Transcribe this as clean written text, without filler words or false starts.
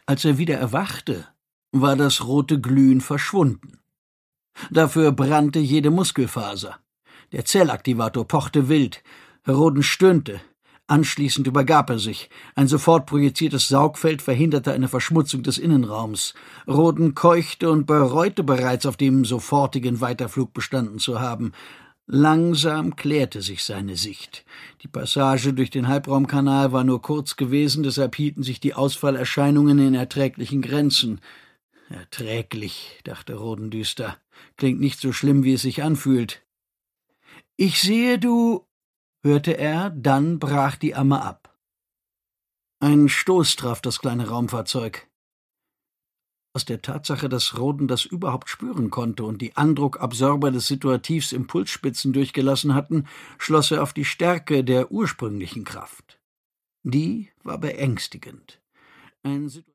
Als er wieder erwachte, war das rote Glühen verschwunden. Dafür brannte jede Muskelfaser. Der Zellaktivator pochte wild. Roden stöhnte. Anschließend übergab er sich. Ein sofort projiziertes Saugfeld verhinderte eine Verschmutzung des Innenraums. Roden keuchte und bereute bereits, auf dem sofortigen Weiterflug bestanden zu haben. Langsam klärte sich seine Sicht. Die Passage durch den Halbraumkanal war nur kurz gewesen, deshalb hielten sich die Ausfallerscheinungen in erträglichen Grenzen. Erträglich, dachte Roden düster. Klingt nicht so schlimm, wie es sich anfühlt. »Ich sehe, du«, hörte er, dann brach die Amme ab. Ein Stoß traf das kleine Raumfahrzeug. Aus der Tatsache, dass Roden das überhaupt spüren konnte und die Andruckabsorber des Situativs Impulsspitzen durchgelassen hatten, schloss er auf die Stärke der ursprünglichen Kraft. Die war beängstigend. Ein